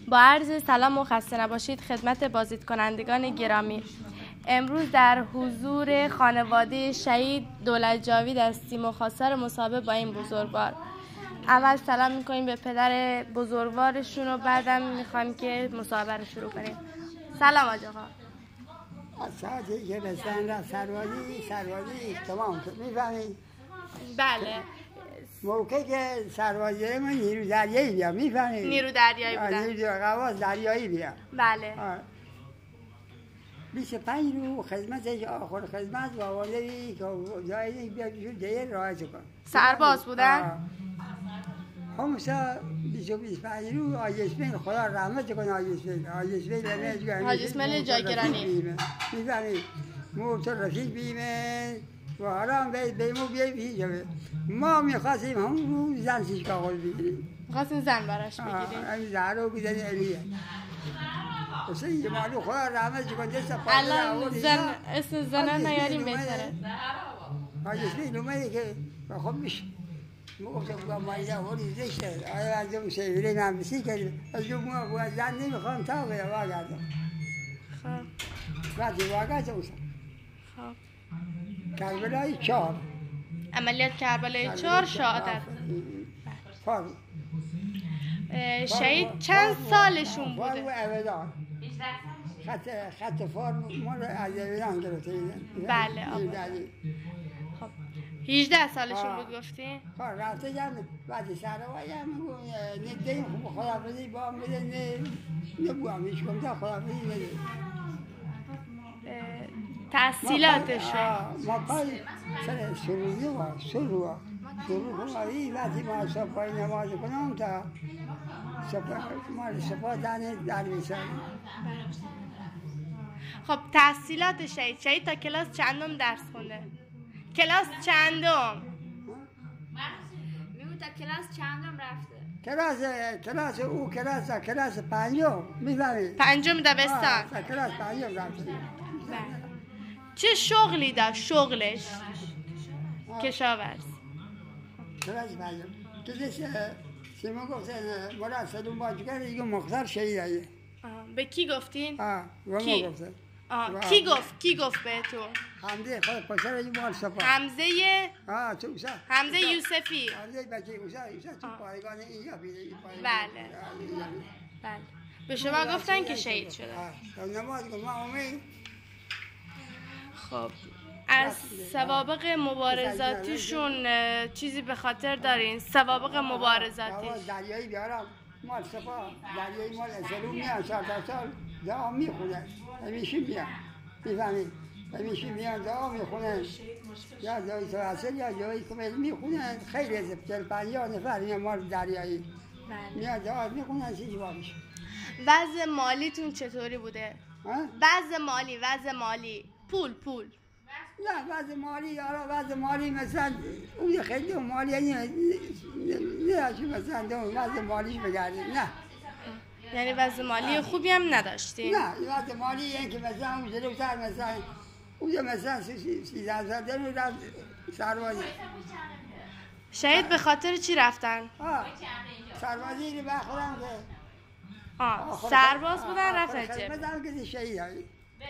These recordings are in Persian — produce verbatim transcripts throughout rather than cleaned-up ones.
با عرض سلام و خسته نباشید خدمت بازدید کنندگان گرامی. امروز در حضور خانواده شهید دولت جاوید هستیم و خواستار مصاحبه با این بزرگوار. اول سلام میکنیم به پدر بزرگوارشون و بعدم میخوایم که مصاحبه رو شروع کنیم. سلام آقا. از ساعتی که رسیدن را سروازی سروازی تمام شد، میفهمید؟ بله. موقعی که سروازی ما نیرو دریایی بیا، میفهمید؟ نیرو دریایی بودن. نیرو قواس دریایی بیا. بله. بیست و پنج رو خدمتش آخر خدمت و آورده بی که جایی بیا بیشون دیگه راحت کن. سرباز بودن؟ همسا بیست و بیست و پنج رو آج اسماعیل خدا رحمت کنه. آج اسماعیل آج اسماعیل حاج اسماعیل جاگرانی میفهمید؟ موتور رفیق بیمه و حالا هم بیمو بیایی بیایی ما میخواستیم همون رو زن سیش کاغل بگیریم. میخواستیم زن براش بگیریم؟ همین زهرا بودن علیه اصلا اینجا مالو خدا رحمت کنه دست پاک الان زن اسم زنان نیاریم بهتره. حاج اسماعیل اومده که خب میشه موقع با مایده هوری زشته آیا از اون سیوری نمیسی کردیم از اون موقع زن نمیخوام تا به واگردم. خب وقتی واگرد اوسا خب کربلای چهار عملیات کربلای چهار شهادت. فارم شهید چند سالشون بوده؟ فارم و اویدان خط خط فارم مال از اویدان گرفته ایدن. بله آبا. خب هجده سالشون بود گفتی؟ خب رفته جمع بعد سروائی هم ندهیم خوب خدافزی با هم بده نه نبوام هیچ کم تا خدافزی نده تحصیلاتشون ما پای سر سرودی و سروا سرو کنم وقتی ما صبحای نماز کنم تا ما صبح دانه در میسن. خب تحصیلات شهید شهید تا کلاس چندم درس خونده؟ کلاس چندم؟ میگو تا کلاس چندم رفته؟ کلاس کلاس او کلاس کلاس پنجم میفهمید؟ پنجم دبستان. کلاس پنجم رفته. چه شغلی داشت شغلش؟ کشاورز. کلاس پنجم. تو دیش سیما گفتن مراد سلوم باجگر دیگه مختار شهید. به کی گفتین؟ آه و ما گفتن. آه کی گفت کی گفت به تو؟ حمزه خود پسر این مال سپاه. حمزه آه تو اوسا. حمزه یوسفی. حمزه بچه اوسا اوسا تو پایگان اینجا بیده. بله. بله. به شما گفتن که شهید شده. آه نماز که ما اومد. خب از سوابق مبارزاتیشون چیزی به خاطر دارین؟ سوابق مبارزاتیش دریایی بیارم مال سپاه دریایی مال سلوم میان چهار تا سال دعا میخونن همیشه میان میفهمید همیشه میان دعا میخونن یا دعای سواسل یا دعای کمیل میخونن خیلی از چل پنجاه نفر میان مال دریایی میان دعا میخونن سی جوابش. وضع مالیتون چطوری بوده؟ وضع مالی وضع مالی پول پول نه وضع مالی یارا وضع مالی مثلا اون خیلی مالی یعنی نه مثلا دو وضع مالیش بگردیم نه یعنی وضع مالی خوبی هم نداشتیم. نه وضع مالی یعنی که مثلا اون جلوتر مثلا اون مثلا سیزده سال داریم رفت سربازی. شهید به خاطر چی رفتن؟ آه سربازی رو بخورم که آه سرباز بودن رفتن چه؟ خدمت هم که شهید هایی.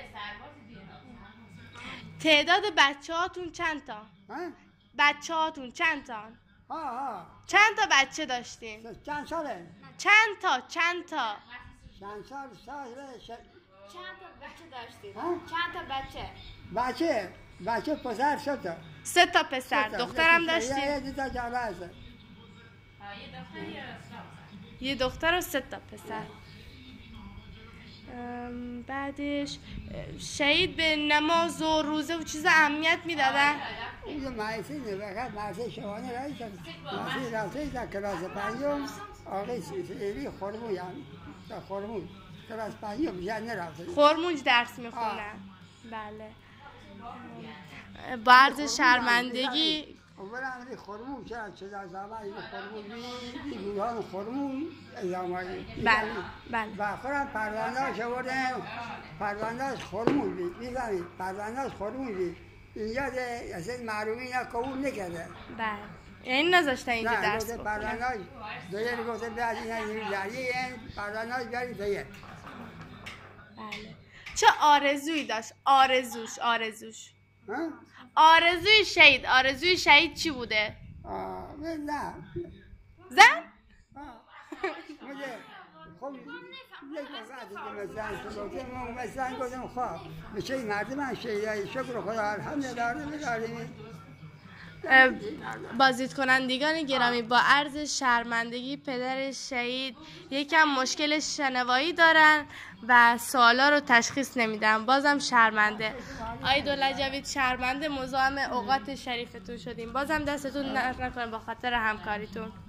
تعداد بچه هاتون چند تا؟ بچه هاتون چند تا؟ ها ها چند تا بچه داشتین؟ چند ساله؟ چند تا چند تا؟ چند سال ساله ش... چند تا بچه داشتید؟ چند تا بچه؟ بچه بچه پسر سه تا سه تا پسر دخترم داشتین؟ یه دو تا جاله هست. یه دختر و سه تا پسر. بعدش شهید به نماز و روزه و چیز اهمیت میدادن؟ اون مایسی نبخت مایسی شوانه رایی کرد مایسی رفته در کلاس پنجم آقای سیری خورمویان در خورموی کلاس پنجم جنه رفته خورمونج درس میخونن. بله با عرض شرمندگی اولا امری خورمون چرا چه در زمان این خورمون بی بیگویان خورمون ایامایی بله بله و خورم پروندهاش آوردن پروندهاش خورمون بی میفهمید پروندهاش خورمون بی اینجا ده اصلا معلومی اینا قبول نکرده. بله یعنی نذاشتن اینجا نه درس گفته بخونن. پرداناش دویر گفته بیاد این این جری این پرداناش بیاری دویر. بله. چه آرزویی داشت؟ آرزوش آرزوش ها؟ آرزوی شهید آرزوی شهید چی بوده؟ آه نه. زن؟ آه. مجھے خب یک وقت دیگه مثلا گفتم ما مثلا گفتم خب میشه این مردم شهیدای شکر خدا الحمدلله بداریم. بازدید کنندگان گرامی، با عرض شرمندگی پدر شهید یکم مشکل شنوایی دارن و سوالا رو تشخیص نمیدن. بازم شرمنده. آی دولت جاوید شرمنده، مزاحم اوقات شریفتون شدیم. بازم دستتون درد نکنه با خاطر همکاریتون.